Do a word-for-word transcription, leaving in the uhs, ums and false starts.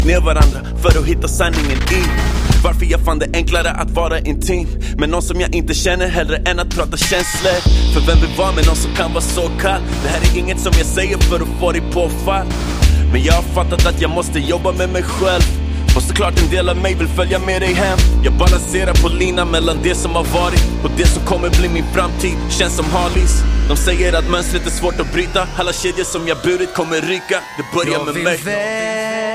ner varandra för att hitta sanningen i varför jag fann det enklare att vara intim med någon som jag inte känner hellre än att prata känslor. För vem vill vara med någon som kan vara så kall? Det här är inget som jag säger för att få dig på fall, men jag har fattat att jag måste jobba med mig själv. Och såklart en del av mig vill följa med dig hem. Jag balanserar på linan mellan det som har varit och det som kommer bli min framtid. Känns som Harleys. De säger att mönstret är svårt att bryta. Alla kedjor som jag burit kommer ryka. Det börjar jag med vill mig väl